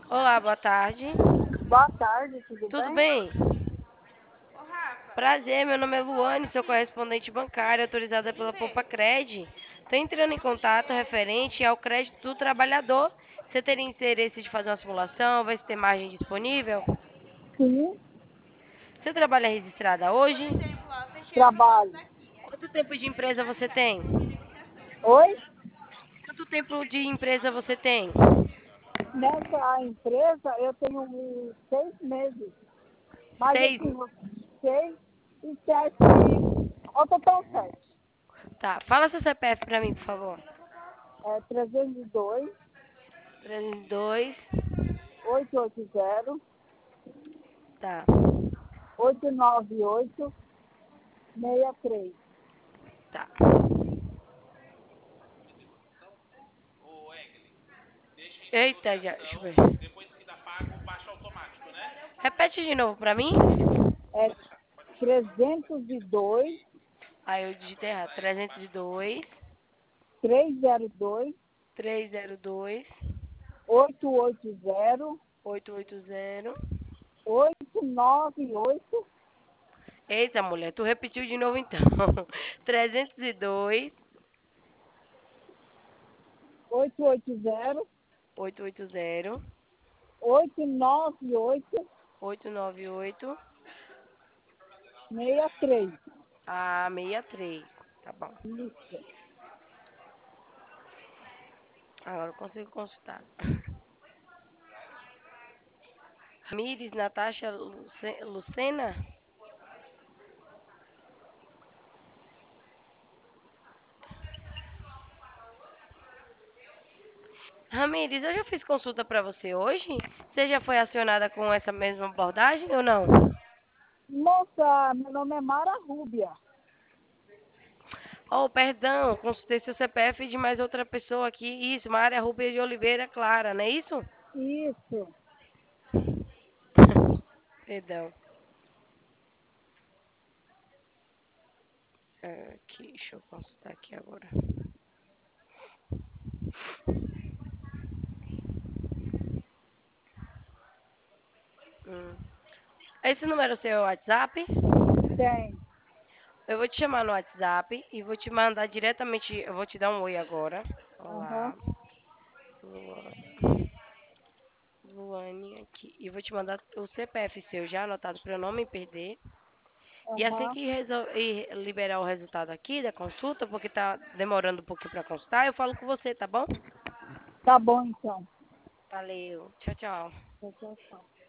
Olá, boa tarde. Boa tarde, tudo Tudo bem? bem? Prazer, meu nome é Luane, sou correspondente bancária autorizada pela Poupa-Cred. Estou entrando em contato referente ao crédito do trabalhador. Você teria interesse de fazer uma simulação, ver se tem margem disponível? Sim, Você trabalha registrada hoje? trabalho. Quanto tempo de empresa você tem? Oi? Quanto tempo de empresa você tem? Nessa empresa eu tenho 6 meses, mas Seis. assim, 6 e 7, ao total 7. Tá, fala seu CPF pra mim, por favor. É 302 302. 880 Tá, 898 63. tá. Eita, já, deixa eu ver. Repete de novo pra mim. É 302 Aí eu digitei errado. 302, 302 302, 880 880. 898 Eita, mulher, tu repetiu de novo então. 302, 880 880, 898 898, 63. 63. Tá bom. Isso. Agora eu consigo consultar. Ramires, Natasha, Lucena? Ramires, eu já fiz consulta pra você hoje? Você já foi acionada com essa mesma abordagem ou não? Moça, meu nome é Mara Rúbia. Oh, perdão, consultei seu CPF de mais outra pessoa aqui. Isso, Maria Rubens de Oliveira Clara, não é isso? Isso. Perdão. Aqui, deixa eu consultar aqui agora. Hum. Esse número é o seu WhatsApp? Tem. Eu vou te chamar no WhatsApp e vou te mandar diretamente. Eu vou te dar um oi agora. Aham. Olá, Luane aqui. E vou te mandar o CPF seu já anotado para eu não me perder. E assim Aham. que liberar o resultado aqui da consulta, porque tá demorando um pouquinho para consultar, eu falo com você, tá bom? Tá bom, então. Valeu. Tchau, tchau. Tchau, tchau, tchau.